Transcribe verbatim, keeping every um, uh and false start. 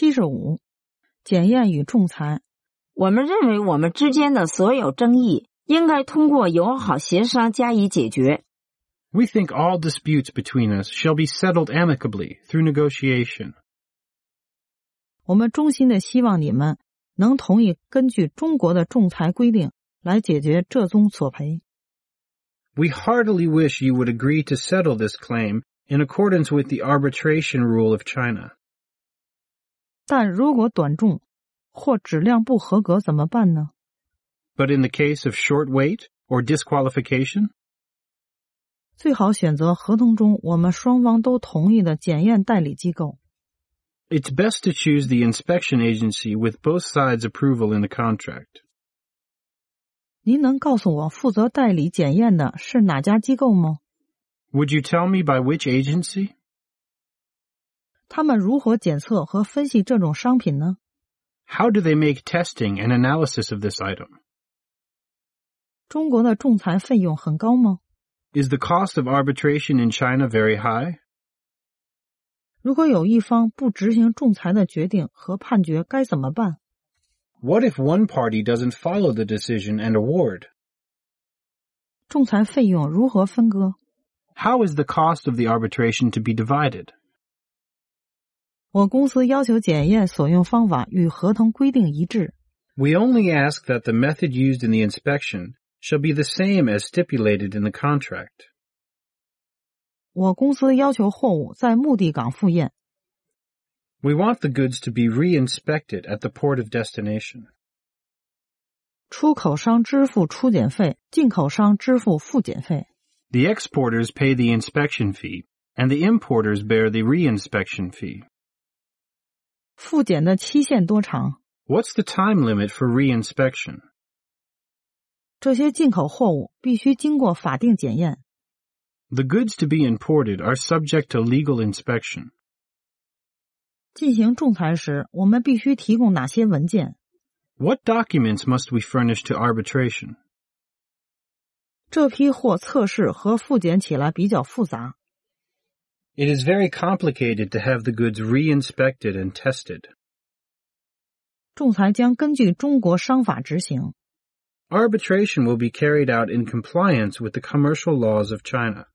七十五，检验与仲裁。 我们认为我们之间的所有争议应该通过友好协商加以解决。 We think all disputes between us shall be settled amicably through negotiation. 我们衷心的希望你们能同意根据中国的仲裁规定来解决这宗索赔。 We heartily wish you would agree to settle this claim in accordance with the arbitration rule of China. 但如果短重或质量不合格怎么办呢？ But in the case of short weight or disqualification? 最好选择合同中我们双方都同意的检验代理机构。 It's best to choose the inspection agency with both sides' approval in the contract. 您能告诉我负责代理检验的是哪家机构吗？ Would you tell me by which agency? 他们如何检测和分析这种商品呢？ How do they make testing and analysis of this item? 中国的仲裁费用很高吗？ Is the cost of arbitration in China very high? 如果有一方不执行仲裁的决定和判决该怎么办？ What if one party doesn't follow the decision and award? 仲裁费用如何分割？ How is the cost of the arbitration to be divided? 我公司要求检验所用方法与合同规定一致。 We only ask that the method used in the inspection shall be the same as stipulated in the contract. 我公司要求货物在目的港复验。 We want the goods to be re-inspected at the port of destination. 出口商支付出检费，进口商支付复检费。 The exporters pay the inspection fee, and the importers bear the re-inspection fee. 复检的期限多长？ What's the time limit for re-inspection? 这些进口货物必须经过法定检验。 The goods to be imported are subject to legal inspection. 进行仲裁时，我们必须提供哪些文件？ What documents must we furnish to arbitration? 这批货测试和复检起来比较复杂。 It is very complicated to have the goods re-inspected and tested. 仲裁将根据中国商法执行。 Arbitration will be carried out in compliance with the commercial laws of China.